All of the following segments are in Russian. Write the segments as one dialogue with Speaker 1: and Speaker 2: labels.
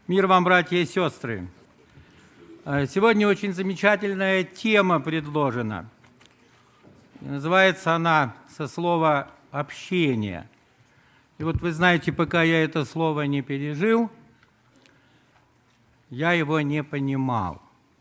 Speaker 1: Мир вам, братья и сестры! Сегодня очень замечательная тема предложена. Называется она со слова «общение». И вот вы знаете, пока я это слово не пережил, я его не понимал.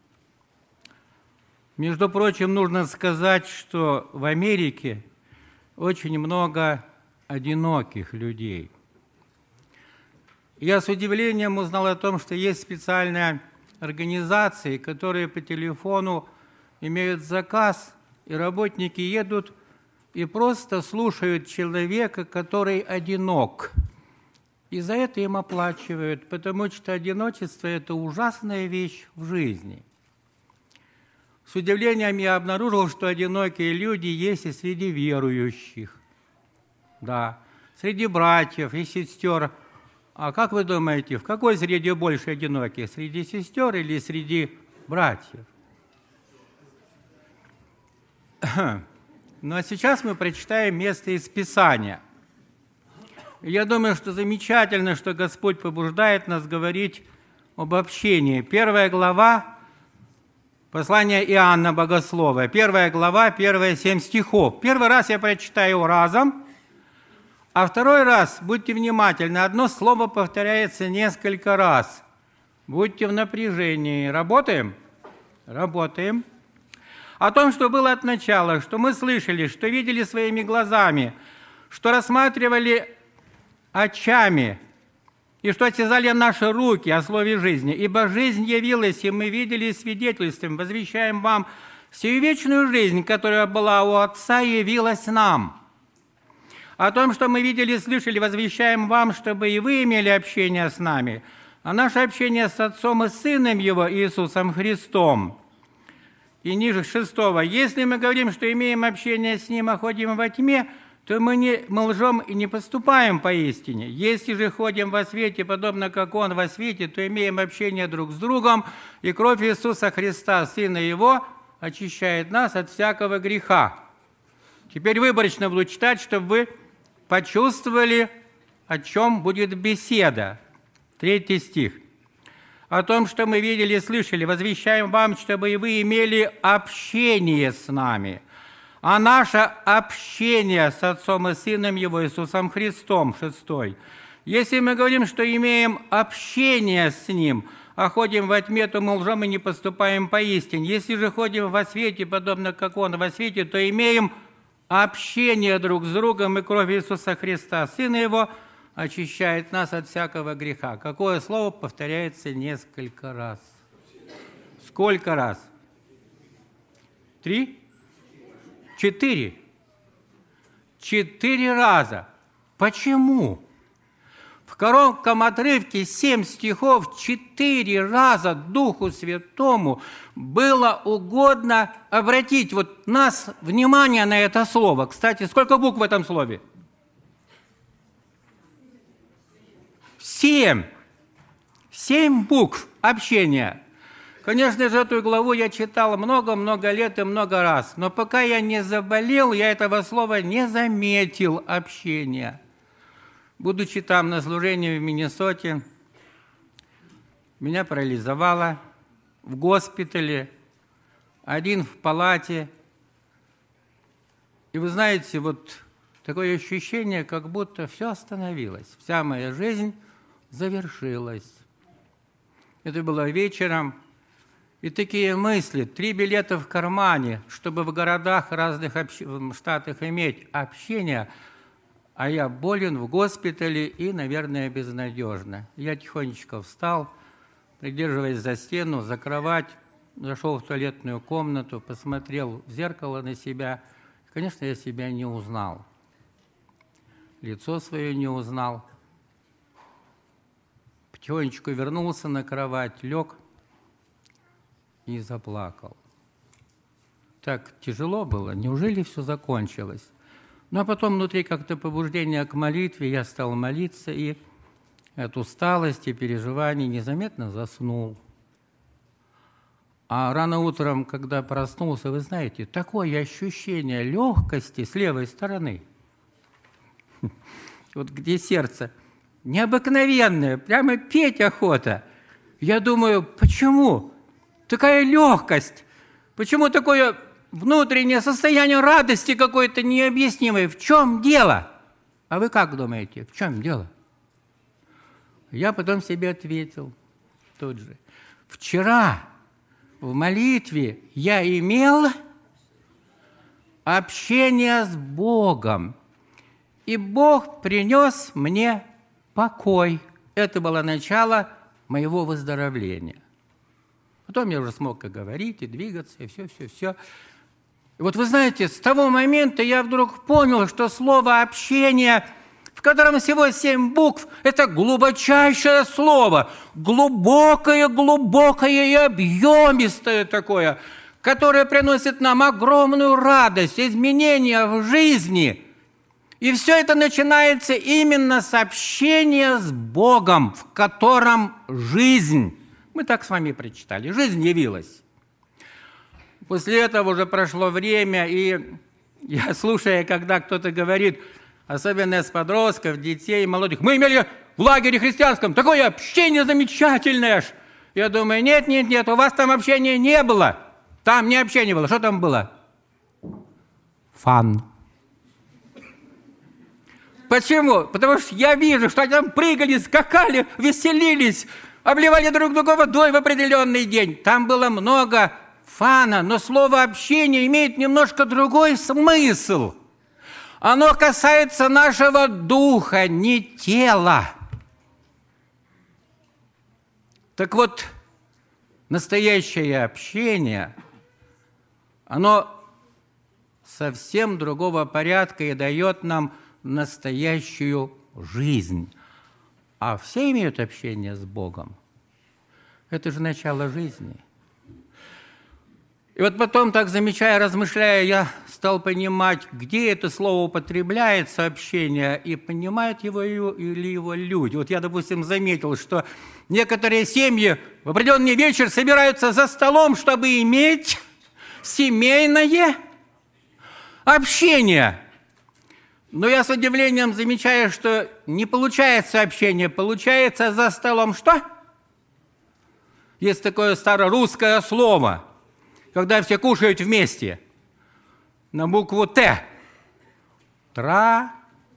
Speaker 1: Между прочим, нужно сказать, что в Америке очень много одиноких людей. Я с удивлением узнал о том, что есть специальные организации, которые по телефону имеют заказ, и работники едут и просто слушают человека, который одинок. И за это им оплачивают, потому что одиночество – это ужасная вещь в жизни. С удивлением я обнаружил, что одинокие люди есть и среди верующих. Да, среди братьев и сестер. А как вы думаете, в какой среде больше одиноких? Среди сестер или среди братьев? Ну а сейчас мы прочитаем место из Писания. Я думаю, что замечательно, что Господь побуждает нас говорить об общении. 1 глава послания Иоанна Богослова. 1 глава, первые 7 стихов. Первый раз я прочитаю разом. А второй раз, будьте внимательны, одно слово повторяется несколько раз. Будьте в напряжении. Работаем? Работаем. О том, что было от начала, что мы слышали, что видели своими глазами, что рассматривали очами, и что осязали наши руки о слове жизни. Ибо жизнь явилась, и мы видели свидетельством, возвещаем вам сию вечную жизнь, которая была у Отца, явилась нам. О том, что мы видели и слышали, возвещаем вам, чтобы и вы имели общение с нами, а наше общение с Отцом и Сыном Его, Иисусом Христом. И ниже 6. Если мы говорим, что имеем общение с Ним, а ходим во тьме, то мы лжем и не поступаем поистине. Если же ходим во свете, подобно как Он во свете, то имеем общение друг с другом, и кровь Иисуса Христа, Сына Его, очищает нас от всякого греха. Теперь выборочно буду читать, чтобы вы почувствовали, о чем будет беседа. 3 стих. О том, что мы видели и слышали, возвещаем вам, чтобы и вы имели общение с нами. А наше общение с Отцом и Сыном Его, Иисусом Христом, 6. Если мы говорим, что имеем общение с Ним, а ходим во тьме, то мы лжем и не поступаем поистине. Если же ходим во свете, подобно как Он во свете, то имеем общение друг с другом, и кровь Иисуса Христа, Сына Его, очищает нас от всякого греха. Какое слово повторяется несколько раз? Сколько раз? 3? 4? 4 раза. Почему? В коротком отрывке 7 стихов 4 раза Духу Святому было угодно обратить нас внимание на это слово. Кстати, сколько букв в этом слове? 7. 7 букв общения. Конечно же, эту главу я читал много-много лет и много раз, но пока я не заболел, я этого слова не заметил, общения. Будучи там на служении в Миннесоте, меня парализовало в госпитале, один в палате. И вы знаете, такое ощущение, как будто все остановилось, вся моя жизнь завершилась. Это было вечером. И такие мысли, 3 билета в кармане, чтобы в городах разных штатах иметь общение, а я болен в госпитале и, наверное, безнадежно. Я тихонечко встал, придерживаясь за стену, за кровать, зашел в туалетную комнату, посмотрел в зеркало на себя. Конечно, я себя не узнал. Лицо свое не узнал. Потихонечку вернулся на кровать, лег и заплакал. Так тяжело было. Неужели все закончилось? Ну, а потом внутри как-то побуждение к молитве, я стал молиться, и от усталости, переживаний незаметно заснул. А рано утром, когда проснулся, вы знаете, такое ощущение легкости с левой стороны, где сердце, необыкновенное, прямо петь охота. Я думаю, почему такая легкость? Почему такое внутреннее состояние радости какое-то необъяснимое? В чем дело? А вы как думаете, в чем дело? Я потом себе ответил тут же. Вчера в молитве я имел общение с Богом, и Бог принес мне покой. Это было начало моего выздоровления. Потом я уже смог и говорить, и двигаться, и все. И вот вы знаете, с того момента я вдруг понял, что слово «общение», в котором всего 7 букв, это глубочайшее слово, глубокое и объемистое такое, которое приносит нам огромную радость, изменения в жизни. И все это начинается именно с общения с Богом, в котором жизнь. Мы так с вами прочитали. Жизнь явилась. После этого уже прошло время, и я, слушая, когда кто-то говорит, особенно с подростков, детей, молодых, мы имели в лагере христианском такое общение замечательное. Я думаю, нет, у вас там общения не было. Там не общение было. Что там было? Фан. Почему? Потому что я вижу, что они там прыгали, скакали, веселились, обливали друг друга водой в определенный день. Там было много фана, но слово «общение» имеет немножко другой смысл. Оно касается нашего духа, не тела. Так вот, настоящее общение, оно совсем другого порядка и дает нам настоящую жизнь. А все имеют общение с Богом. Это же начало жизни. И вот потом, так замечая, размышляя, я стал понимать, где это слово употребляется, общение, и понимают его или его люди. Вот я, допустим, заметил, что некоторые семьи в определенный вечер собираются за столом, чтобы иметь семейное общение. Но я с удивлением замечаю, что не получается общение, получается за столом что? Есть такое старорусское слово, когда все кушают вместе, на букву «Т». Трапеза.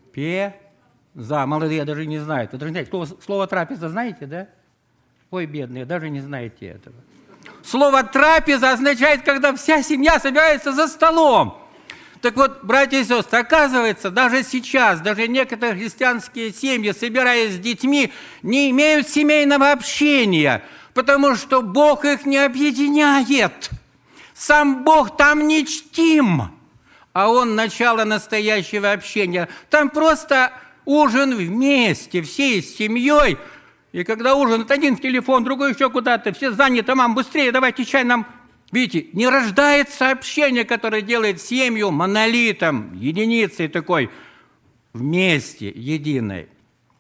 Speaker 1: Молодые даже не знают. Вы даже знаете, слово «трапеза» знаете, да? Ой, бедные, даже не знаете этого. Слово «трапеза» означает, когда вся семья собирается за столом. Так вот, братья и сестры, оказывается, даже сейчас, даже некоторые христианские семьи, собираясь с детьми, не имеют семейного общения, потому что Бог их не объединяет. Сам Бог там не чтим, а Он начало настоящего общения. Там просто ужин вместе, всей семьей. И когда ужинает, один в телефон, другой еще куда-то, все заняты, мам, быстрее, давайте чай нам. Видите, не рождается общение, которое делает семью монолитом, единицей такой, вместе, единой.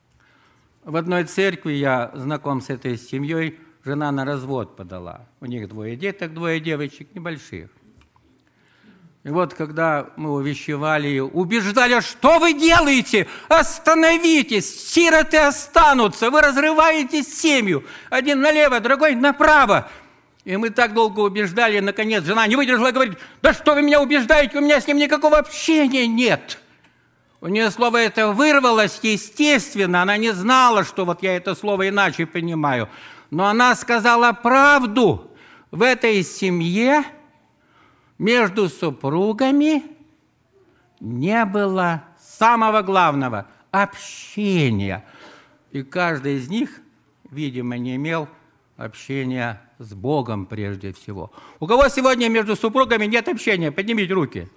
Speaker 1: В одной церкви я знаком с этой семьей, жена на развод подала. У них 2 деток, 2 девочек небольших. И вот, когда мы увещевали ее, убеждали, что вы делаете? Остановитесь, сироты останутся, вы разрываете семью. Один налево, другой направо. И мы так долго убеждали, наконец, жена не выдержала и говорит, да что вы меня убеждаете, у меня с ним никакого общения нет. У нее слово это вырвалось естественно, она не знала, что вот я это слово иначе понимаю. Но она сказала правду. В этой семье между супругами не было самого главного – общения. И каждый из них, видимо, не имел общения с Богом прежде всего. У кого сегодня между супругами нет общения? Поднимите руки.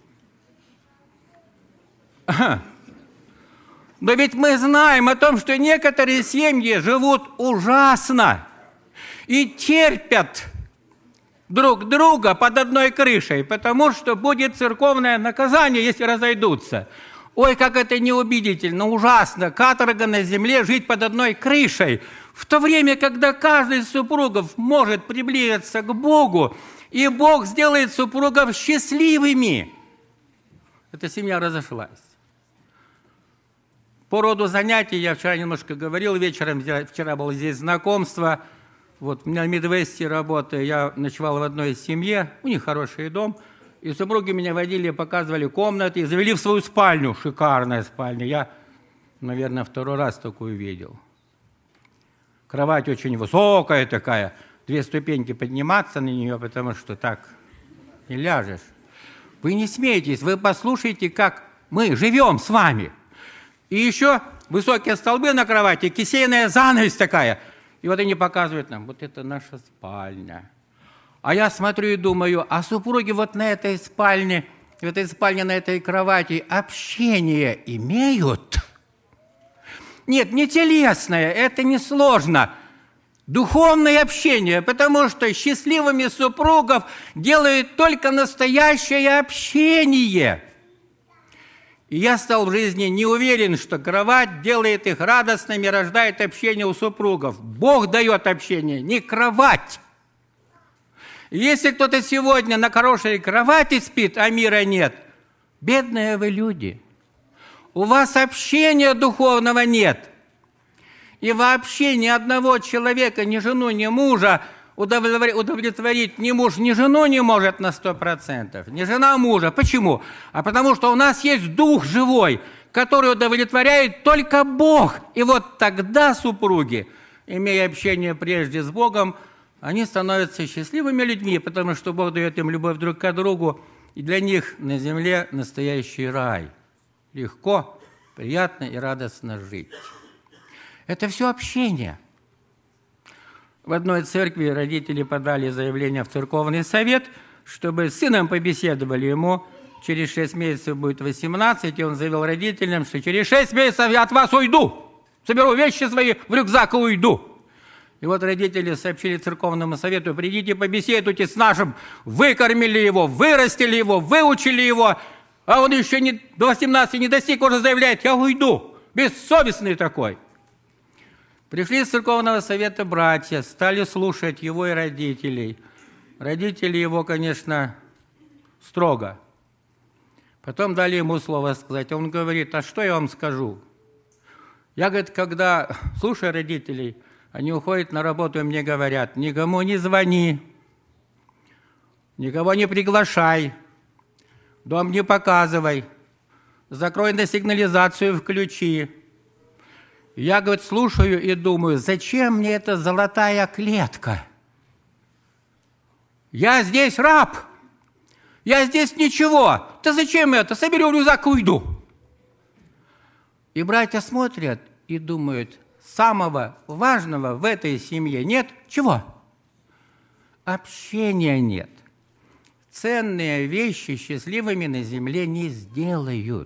Speaker 1: Но ведь мы знаем о том, что некоторые семьи живут ужасно и терпят друг друга под одной крышей, потому что будет церковное наказание, если разойдутся. Ой, как это неубедительно, ужасно, каторга на земле, жить под одной крышей. В то время, когда каждый из супругов может приблизиться к Богу, и Бог сделает супругов счастливыми. Эта семья разошлась. По роду занятий, я вчера немножко говорил вечером, вчера было здесь знакомство, Вот у меня в Мидвесте работая, я ночевал в одной семье, у них хороший дом, и супруги меня водили, показывали комнаты, и завели в свою спальню, шикарная спальня. Я, наверное, второй раз такую видел. Кровать очень высокая такая, 2 ступеньки подниматься на нее, потому что так не ляжешь. Вы не смейтесь, вы послушайте, как мы живем с вами. И еще высокие столбы на кровати, кисейная занавесь такая. И вот они показывают нам, вот это наша спальня. А я смотрю и думаю, а супруги вот на этой спальне, в этой спальне, на этой кровати общение имеют? Нет, не телесное, это не сложно. Духовное общение, потому что счастливыми супругов делает только настоящее общение. И я стал в жизни не уверен, что кровать делает их радостными, рождает общение у супругов. Бог дает общение, не кровать. Если кто-то сегодня на хорошей кровати спит, а мира нет, бедные вы люди. У вас общения духовного нет. И вообще ни одного человека, ни жену, ни мужа удовлетворить ни муж, ни жену не может на 100%. Ни жена мужа. Почему? А потому что у нас есть Дух живой, который удовлетворяет только Бог. И вот тогда супруги, имея общение прежде с Богом, они становятся счастливыми людьми, потому что Бог дает им любовь друг к другу, и для них на земле настоящий рай. Легко, приятно и радостно жить. Это все общение. В одной церкви родители подали заявление в церковный совет, чтобы с сыном побеседовали ему. Через 6 месяцев будет 18, и он заявил родителям, что через 6 месяцев я от вас уйду. Соберу вещи свои в рюкзак и уйду. И вот родители сообщили церковному совету, придите побеседуйте с нашим. Выкормили его, вырастили его, выучили его. А он еще до 18 не достиг, уже заявляет, я уйду. Бессовестный такой. Пришли из церковного совета братья, стали слушать его и родителей. Родители его, конечно, строго. Потом дали ему слово сказать. Он говорит, а что я вам скажу? Я, говорит, когда слушаю родителей, они уходят на работу и мне говорят, никому не звони, никого не приглашай, дом не показывай, закрой на сигнализацию, включи. Я, говорит, слушаю и думаю, зачем мне эта золотая клетка? Я здесь раб, я здесь ничего. Да зачем это? Соберу рюкзак и уйду. И братья смотрят и думают, самого важного в этой семье нет чего? Общения нет. Ценные вещи счастливыми на земле не сделают.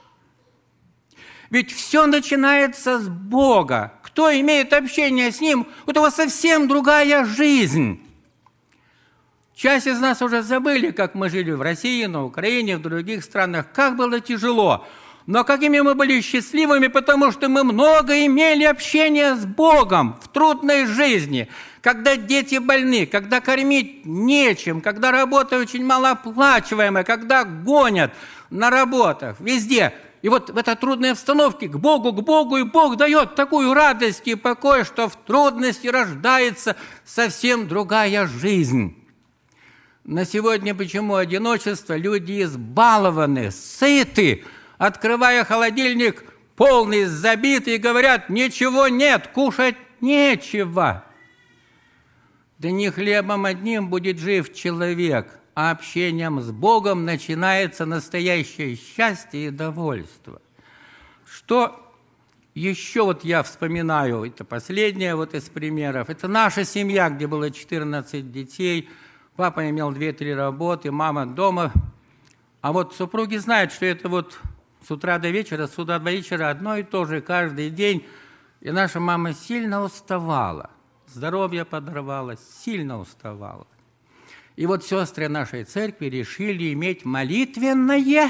Speaker 1: Ведь все начинается с Бога. Кто имеет общение с Ним, у того совсем другая жизнь. Часть из нас уже забыли, как мы жили в России, на Украине, в других странах, как было тяжело. Но какими мы были счастливыми, потому что мы много имели общения с Богом в трудной жизни, когда дети больны, когда кормить нечем, когда работа очень малооплачиваемая, когда гонят на работах, везде. И вот в этой трудной обстановке к Богу, и Бог дает такую радость и покой, что в трудности рождается совсем другая жизнь. На сегодня почему одиночество? Люди избалованы, сыты, открывая холодильник, полный, забитый, говорят, ничего нет, кушать нечего. Да не хлебом одним будет жив человек, а общением с Богом начинается настоящее счастье и довольство. Что еще вот я вспоминаю, это последнее вот из примеров, это наша семья, где было 14 детей, папа имел 2-3 работы, мама дома, а вот супруги знают, что это вот с утра до вечера, с утра до вечера одно и то же каждый день. И наша мама сильно уставала, здоровье подорвалось, сильно уставала. И вот сестры нашей церкви решили иметь молитвенное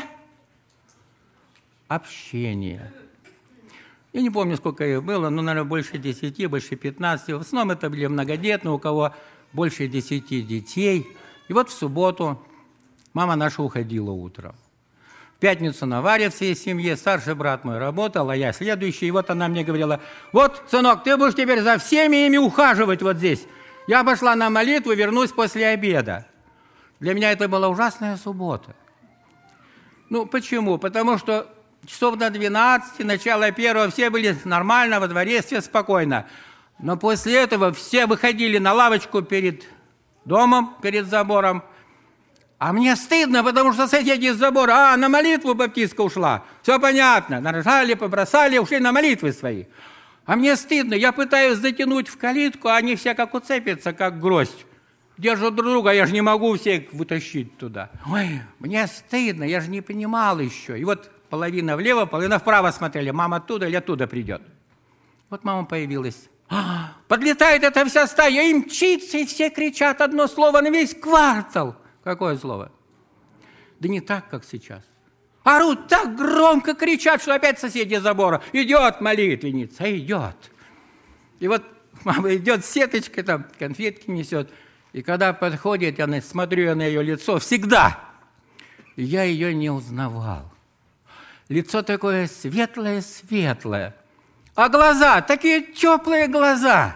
Speaker 1: общение. Я не помню, сколько их было, но, наверное, больше 10, больше 15. В основном это были многодетные, у кого больше 10 детей. И вот в субботу мама наша уходила утром. В пятницу наварят всей семье, старший брат мой работал, а я следующий. И вот она мне говорила, вот, сынок, ты будешь теперь за всеми ими ухаживать вот здесь. Я пошла на молитву, вернусь после обеда. Для меня это была ужасная суббота. Ну, почему? Потому что часов до 12, начало 1, все были нормально, во дворе, все спокойно. Но после этого все выходили на лавочку перед домом, перед забором. А мне стыдно, потому что соседи из забора, на молитву баптистка ушла. Все понятно, нарожали, побросали, ушли на молитвы свои. А мне стыдно, я пытаюсь затянуть в калитку, а они все как уцепятся, как гроздь. Держат друг друга, я же не могу всех вытащить туда. Ой, мне стыдно, я же не понимал еще. И вот половина влево, половина вправо смотрели, мама оттуда или оттуда придет. Вот мама появилась. Подлетает эта вся стая, и мчится, и все кричат одно слово на весь квартал. Какое слово? Да не так, как сейчас. Орут так громко, кричат, что опять соседи забора. Идет молитвенница, идет. И вот мама идет с сеточкой, там конфетки несет. И когда подходит, я смотрю на ее лицо, всегда. И я ее не узнавал. Лицо такое светлое-светлое. А глаза, такие теплые глаза.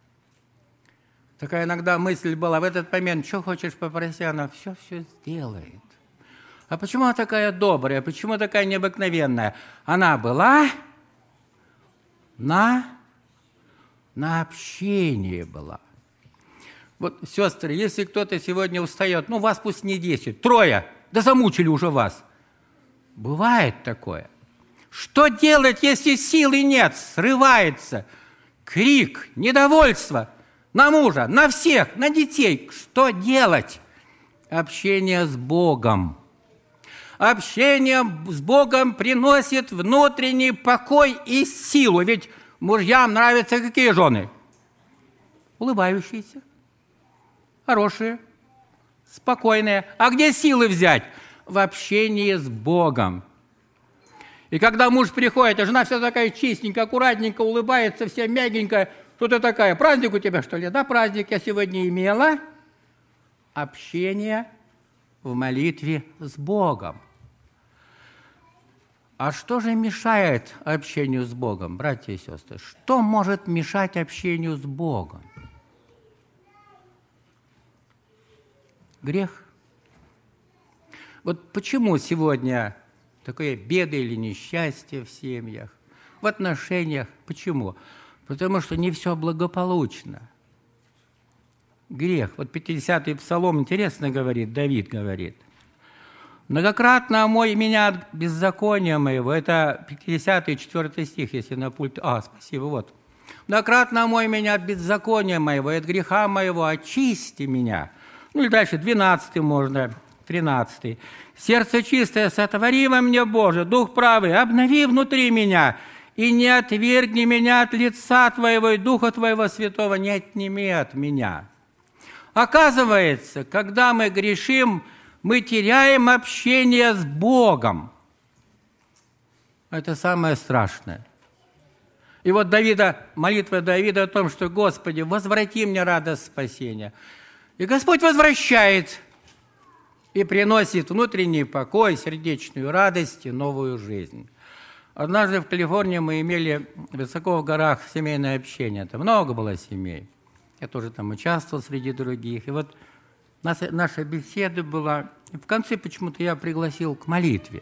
Speaker 1: Такая иногда мысль была в этот момент, что хочешь попроси, она все сделает. А почему она такая добрая, почему такая необыкновенная? Она была на общении была. Вот, сестры, если кто-то сегодня устает, вас пусть не 10, 3, да замучили уже вас. Бывает такое. Что делать, если силы нет? Срывается крик, недовольство на мужа, на всех, на детей. Что делать? Общение с Богом. Общение с Богом приносит внутренний покой и силу. Ведь мужьям нравятся какие жены? Улыбающиеся, хорошие, спокойные. А где силы взять? В общении с Богом. И когда муж приходит, а жена вся такая чистенькая, аккуратненькая, улыбается, вся мягенькая. Что ты такая? Праздник у тебя, что ли? Да, праздник я сегодня имела. Общение в молитве с Богом. А что же мешает общению с Богом, братья и сестры? Что может мешать общению с Богом? Грех. Вот почему сегодня такое беды или несчастье в семьях, в отношениях? Почему? Потому что не все благополучно. Грех. Вот 50-й псалом интересно говорит, Давид говорит. «Многократно омой меня от беззакония моего». Это 54 стих, если на пульт. Спасибо, вот. «Многократно омой меня от беззакония моего, и от греха моего очисти меня». И дальше 12 можно, 13. «Сердце чистое сотвори во мне, Боже, дух правый, обнови внутри меня, и не отвергни меня от лица Твоего, и Духа Твоего Святого не отними от меня». Оказывается, когда мы грешим, мы теряем общение с Богом. Это самое страшное. И вот молитва Давида о том, что «Господи, возврати мне радость спасения». И Господь возвращает и приносит внутренний покой, сердечную радость и новую жизнь. Однажды в Калифорнии мы имели высоко в горах семейное общение. Там много было семей. Я тоже там участвовал среди других. И вот наша беседа была. И в конце почему-то я пригласил к молитве.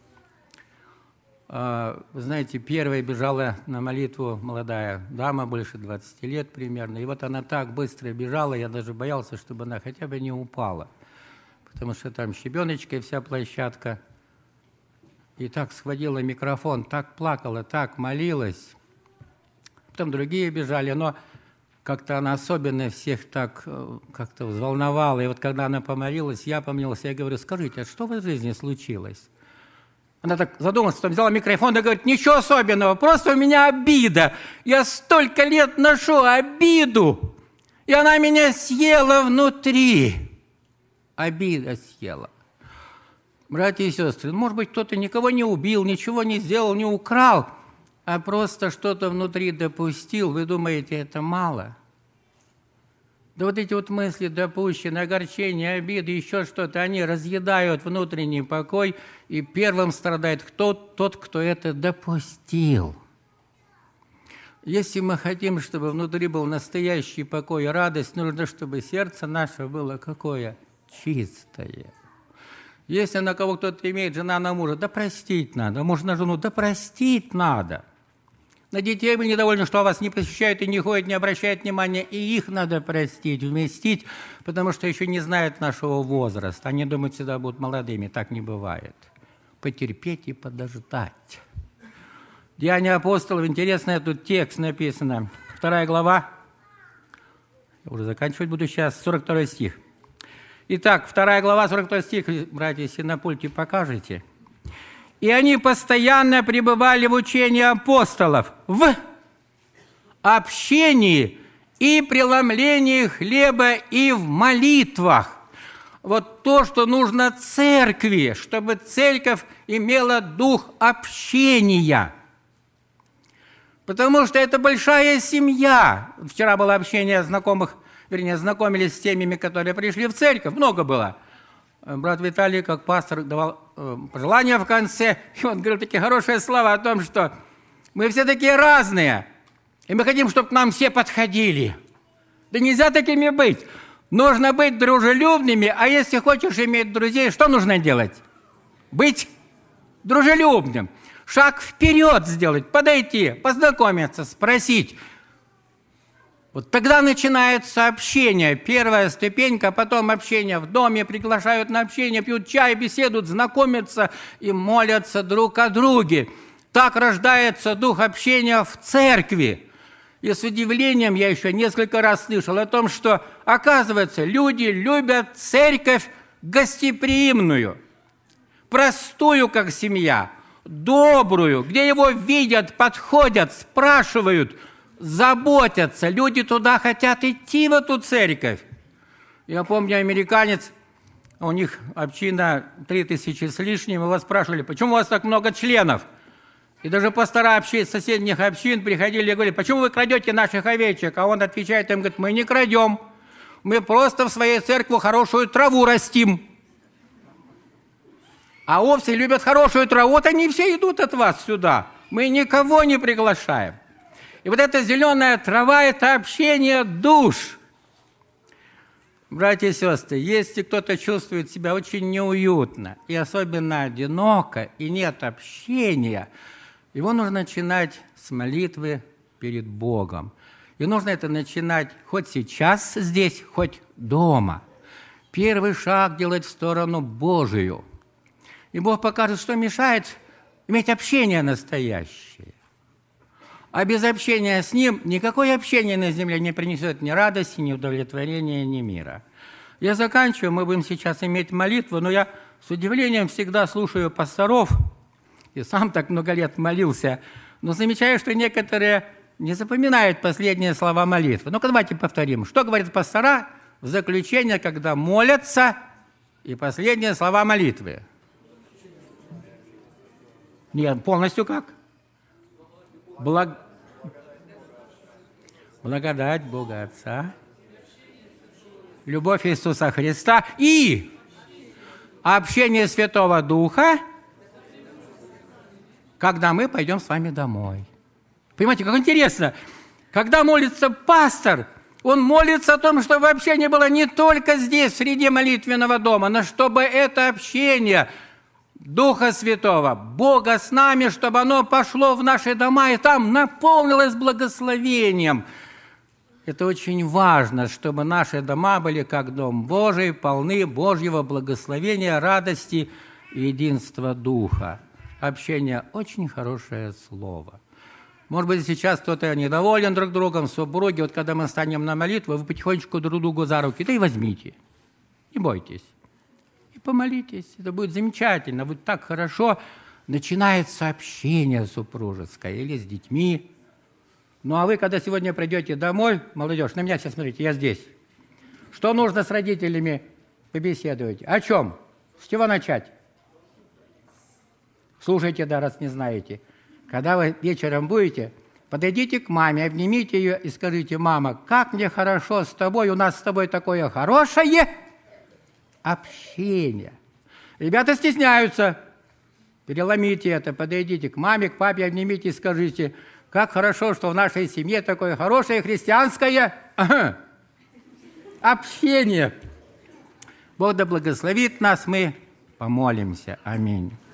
Speaker 1: Вы знаете, первая бежала на молитву молодая дама, больше 20 лет примерно. И вот она так быстро бежала, я даже боялся, чтобы она хотя бы не упала. Потому что там щебеночка и вся площадка. И так схватила микрофон, так плакала, так молилась. Потом другие бежали, но как-то она особенно всех так как-то взволновала. И вот когда она помолилась, я помолился, я говорю: скажите, а что в вашей жизни случилось? Она так задумалась, потом взяла микрофон и говорит: ничего особенного, просто у меня обида. Я столько лет ношу обиду, и она меня съела внутри. Обида съела. Братья и сестры, может быть, кто-то никого не убил, ничего не сделал, не украл, а просто что-то внутри допустил. Вы думаете, это мало? Да вот эти вот мысли допущенные, огорчения, обиды, еще что-то, они разъедают внутренний покой, и первым страдает тот, кто это допустил. Если мы хотим, чтобы внутри был настоящий покой и радость, нужно, чтобы сердце наше было какое? Чистое. Если на кого кто-то имеет, жена на мужа, да простить надо. Муж на жену, да простить надо. На детей вы недовольны, что вас не посещают и не ходят, не обращают внимания. И их надо простить, вместить, потому что еще не знают нашего возраста. Они думают, всегда будут молодыми. Так не бывает. Потерпеть и подождать. Деяния апостолов. Интересный тут текст написано. 2 глава. Я уже заканчивать буду сейчас. 42 стих. Итак, 2 глава, 42 стих. Братья, если на пульте покажете. И они постоянно пребывали в учении апостолов, в общении и преломлении хлеба и в молитвах. Вот то, что нужно церкви, чтобы церковь имела дух общения. Потому что это большая семья. Вчера было общение знакомых, вернее, знакомились с семьями, которые пришли в церковь. Много было. Брат Виталий, как пастор, давал пожелания в конце, и он говорил такие хорошие слова о том, что мы все такие разные, и мы хотим, чтобы к нам все подходили. Да нельзя такими быть. Нужно быть дружелюбными, а если хочешь иметь друзей, что нужно делать? Быть дружелюбным. Шаг вперед сделать, подойти, познакомиться, спросить. Вот тогда начинается общение. Первая ступенька, потом общение в доме, приглашают на общение, пьют чай, беседуют, знакомятся и молятся друг о друге. Так рождается дух общения в церкви. И с удивлением я еще несколько раз слышал о том, что, оказывается, люди любят церковь гостеприимную, простую, как семья, добрую, где его видят, подходят, спрашивают, заботятся. Люди туда хотят идти, в эту церковь. Я помню, американец, у них община 3000 с лишним, его спрашивали, почему у вас так много членов? И даже пастора соседних общин приходили и говорили, почему вы крадете наших овечек? А он отвечает им, говорит, мы не крадем, мы просто в своей церкви хорошую траву растим. А овцы любят хорошую траву, вот они все идут от вас сюда. Мы никого не приглашаем. И вот эта зеленая трава – это общение душ. Братья и сестры, если кто-то чувствует себя очень неуютно, и особенно одиноко, и нет общения, его нужно начинать с молитвы перед Богом. И нужно это начинать хоть сейчас здесь, хоть дома. Первый шаг делать в сторону Божию. И Бог покажет, что мешает иметь общение настоящее. А без общения с Ним никакое общение на земле не принесет ни радости, ни удовлетворения, ни мира. Я заканчиваю, мы будем сейчас иметь молитву, но я с удивлением всегда слушаю пасторов, и сам так много лет молился, но замечаю, что некоторые не запоминают последние слова молитвы. Ну-ка давайте повторим. Что говорят пастора в заключение, когда молятся, и последние слова молитвы? Нет, полностью как? Благодать Бога Отца, любовь Иисуса Христа и общение Святого Духа, когда мы пойдем с вами домой. Понимаете, как интересно. Когда молится пастор, он молится о том, чтобы общение было не только здесь, среди молитвенного дома, но чтобы это общение Духа Святого, Бога с нами, чтобы оно пошло в наши дома и там наполнилось благословением. Это очень важно, чтобы наши дома были как Дом Божий, полны Божьего благословения, радости и единства Духа. Общение – очень хорошее слово. Может быть, сейчас кто-то недоволен друг другом, супруги. Вот когда мы станем на молитву, вы потихонечку друг другу за руки, да и возьмите. Не бойтесь. И помолитесь. Это будет замечательно, будет так хорошо. Начинается общение супружеское или с детьми. Ну, а вы, когда сегодня придете домой, молодежь, на меня сейчас смотрите, я здесь. Что нужно с родителями побеседовать? О чем? С чего начать? Слушайте, да, раз не знаете. Когда вы вечером будете, подойдите к маме, обнимите ее и скажите, мама, как мне хорошо с тобой, у нас с тобой такое хорошее общение. Ребята стесняются. Переломите это, подойдите к маме, к папе, обнимите и скажите, Как хорошо, что в нашей семье такое хорошее христианское общение. Бог да благословит нас, мы помолимся. Аминь.